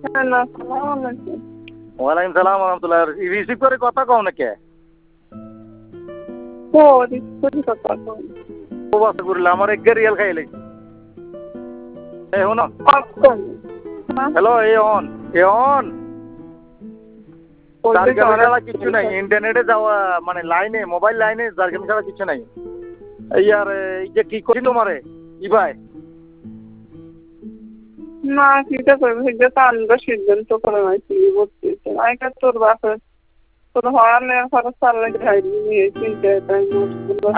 আসসালামু আলাইকুম। ওয়ালাইকুম সালাম রহমতুল্লাহ। রিসিভ করে কথা কও নাকি? ও রিসিভ কথা কই। প্রবাস করলে আমার এক রিয়াল খাই লাগছে। এই হনো হ্যালো এ অন জার্গেমি ছাড়া কিছু নাই, ইন্টারনেটে যাওয়া মানে লাইনে মোবাইল লাইনে জার্গেমি ছাড়া কিছু নাই। এই আর এই যে কি করি তোমারে ভাই না কিটা করবে সেটা তো আমরা সিদ্ধান্ত করে নাই কি বলতেছে আইকা তোর বাপে তোর হওয়ার খরচ চাল লাগে চিন্তা তাই